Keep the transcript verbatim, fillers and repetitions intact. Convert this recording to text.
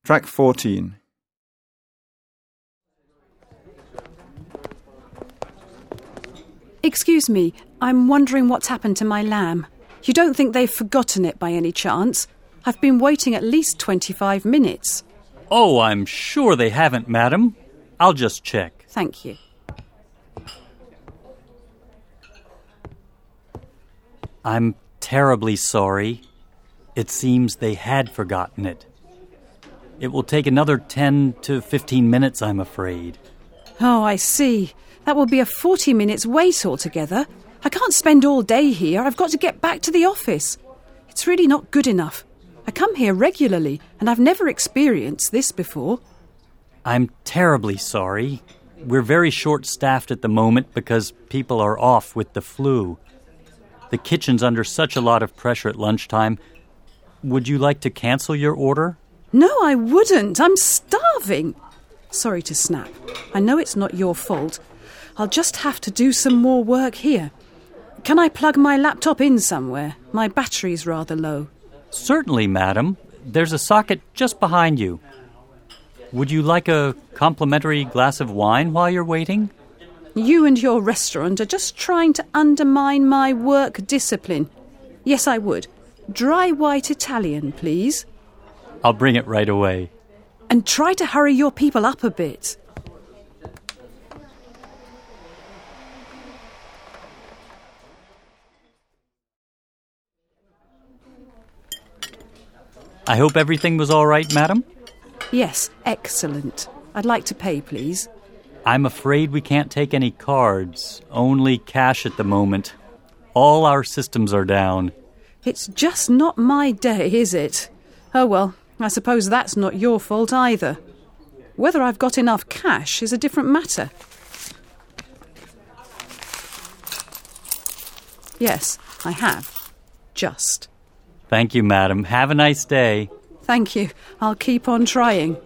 Track fourteen. Excuse me, I'm wondering what's happened to my lamb. You don't think they've forgotten it by any chance? I've been waiting at least twenty-five minutes. Oh, I'm sure they haven't, madam. I'll just check. Thank you. I'm terribly sorry. It seems they had forgotten it. It will take another ten to fifteen minutes, I'm afraid. Oh, I see. That will be a forty minutes wait altogether. I can't spend all day here. I've got to get back to the office. It's really not good enough. I come here regularly, and I've never experienced this before. I'm terribly sorry. We're very short-staffed at the moment because people are off with the flu. The kitchen's under such a lot of pressure at lunchtime. Would you like to cancel your order? No, I wouldn't. I'm starving. Sorry to snap. I know it's not your fault. I'll just have to do some more work here. Can I plug my laptop in somewhere? My battery's rather low. Certainly, madam. There's a socket just behind you. Would you like a complimentary glass of wine while you're waiting? You and your restaurant are just trying to undermine my work discipline. Yes, I would. Dry white Italian, please. I'll bring it right away. And try to hurry your people up a bit. I hope everything was all right, madam? Yes, excellent. I'd like to pay, please. I'm afraid we can't take any cards, only cash at the moment. All our systems are down. It's just not my day, is it? Oh well, I suppose that's not your fault either. Whether I've got enough cash is a different matter. Yes, I have. Just. Thank you, madam. Have a nice day. Thank you. I'll keep on trying.